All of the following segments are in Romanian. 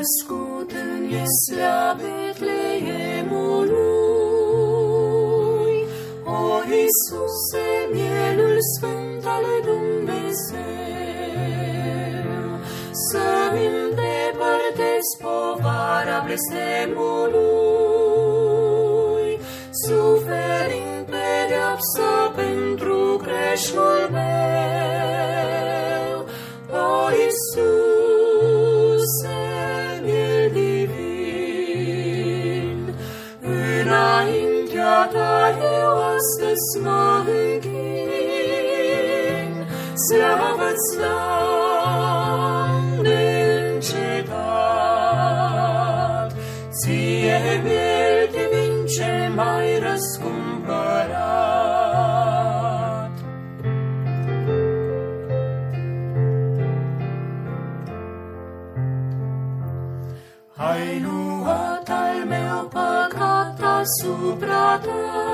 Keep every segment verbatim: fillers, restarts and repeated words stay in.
născut în Ieslea Betleemului. O, Iisuse, mielul sfânt al lui Dumnezeu, să-mi îndepărtezi povara blestemului, suferind pedeapsa pentru greșul meu. O, Iisuse, miel divin, înaintea ta eu astăzi mă închin, slavă-ți dau neîncetat, ție miel divin ce m-ai răscumpărat. Ai luat al meu păcat asupra ta,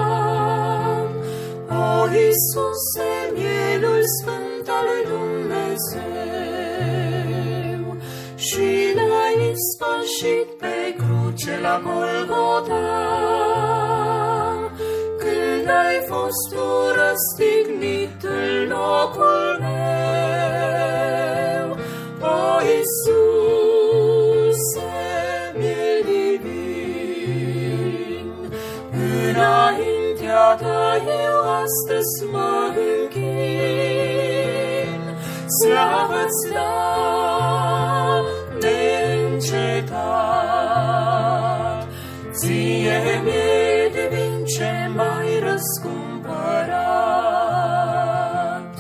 o, Iisuse, mielul sfânt al lui Dumnezeu, și l-ai ispășit pe cruce la Golgota, când ai fost tu răstignit în locul meu. O, Iisuse, miel divin, înaintea ta eu astăzi mă închin, slavă-ți dau neîncetat, ție miel divin ce m-ai răscumpărat.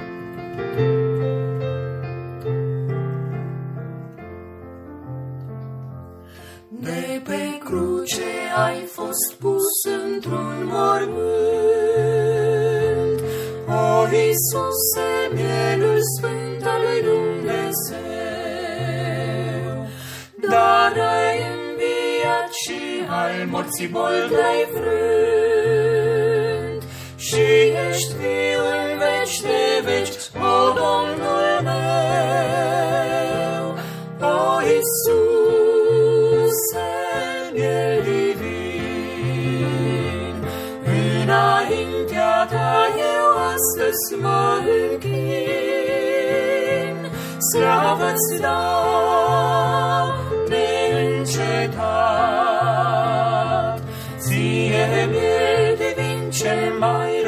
De pe cruce ai fost pus într-un mormânt, o, Iisuse, mielul sfânt al lui Dumnezeu, dar ai înviat și al morții bol te-ai frânt, și ești viu în veci de veci, o, Domnul meu. O, Iisuse, miel divin, înaintea ta eu astăzi mă închin, slavă-ți dau neîncetat, ție miel divin ce m-ai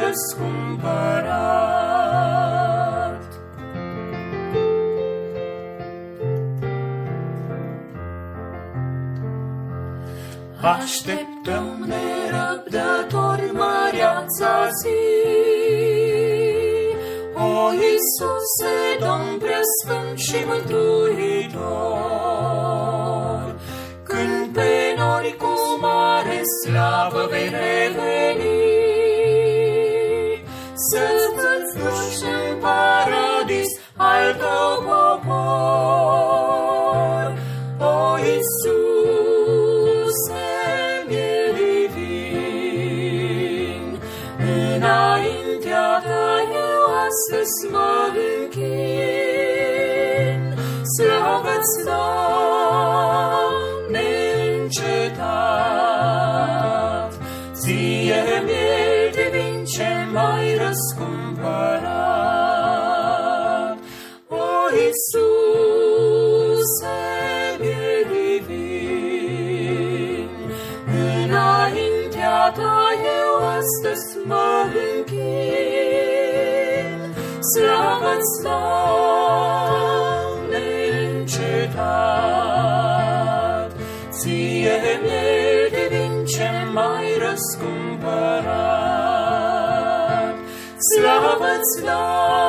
răscumpărat. Așteptăm nerăbdători măreața zi, o, Iisuse, Domn preasfânt și mântuitor, când pe nori cu mare slavă vei reveni, să-ți duci în paradis al tău popor. O, Iisuse, miel divin, înaintea ta eu astăzi mă închin, slavă-ți dau neîncetat, ție miel divin ce m-ai răscumpărat. O, Iisuse, miel divin, înaintea ta eu astăzi mă închin, slavă-ți dau neîncetat, ție miel divin ce m-ai răscumpărat. Slavă-ți dau